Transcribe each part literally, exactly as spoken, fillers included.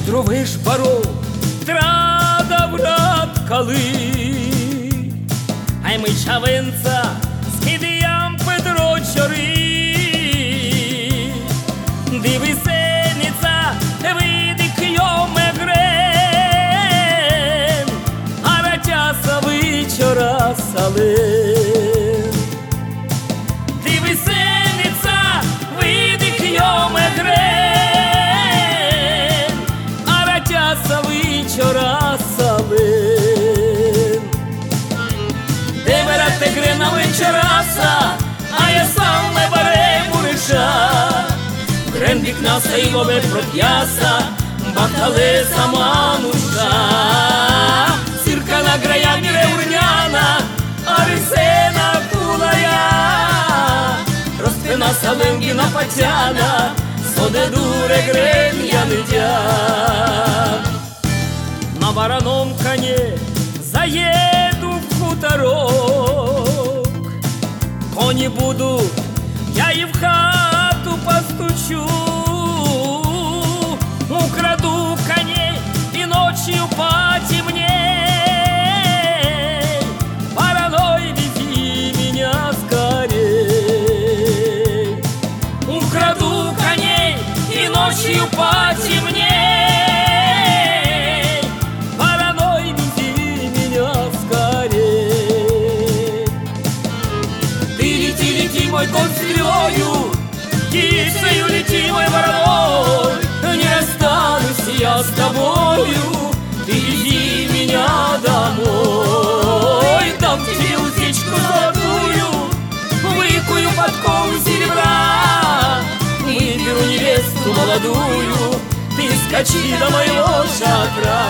Петрович баров, трада врат кали, ай ми чавинца, скидіям Петро чори. Дивисениця, видик йоме грен, а ратяса вечора сален. Дивисениця, видик йоме грен, а ратяса вечора сален. Де берете грена вечораса, а я сам не бере бурича. Грен вікнаса і лове протяса, батале сама нужда. Сирка на грая міре урняна, а рисена кулая. Ростена саленгіна патяна, соде дуре грен я недя. На вороном коне заеду в хуторок, кони буду, я и в хату постучу. Украду коней и ночью потемней, вороной вези меня скорей. Украду коней и ночью потемней, вороной вези меня скорей. Ты лети, лети, мой конь стрелою, птицею лети, мой вороной. Не расстанусь я с тобою, ты вези меня домой. Дам тебе уздечку золотую, выкую подкову серебра. Выберу невесту молодую, ты скачи до моего шатра.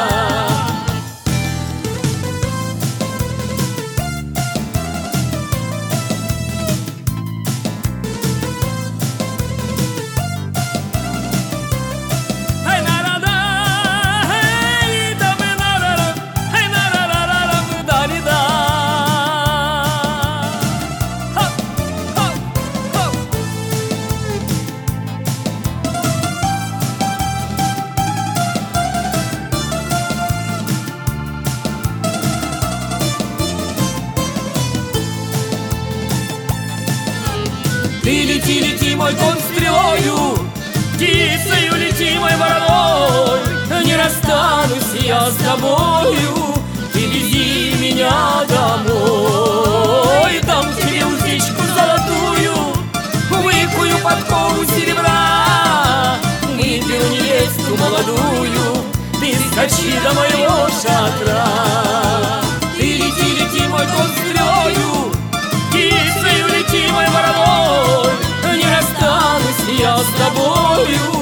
Ты лети, лети, мой конь стрелою, птицею лети, мой вороной. Не расстанусь я с тобою, ты вези меня домой. Дам тебе уздечку золотую, выкую подкову серебра. Выберу невесту молодую, ты скачи до моего шатра. Ты лети, лети, мой конь стрелою, птицею лети, мой вороной. Не расстанусь я с тобою,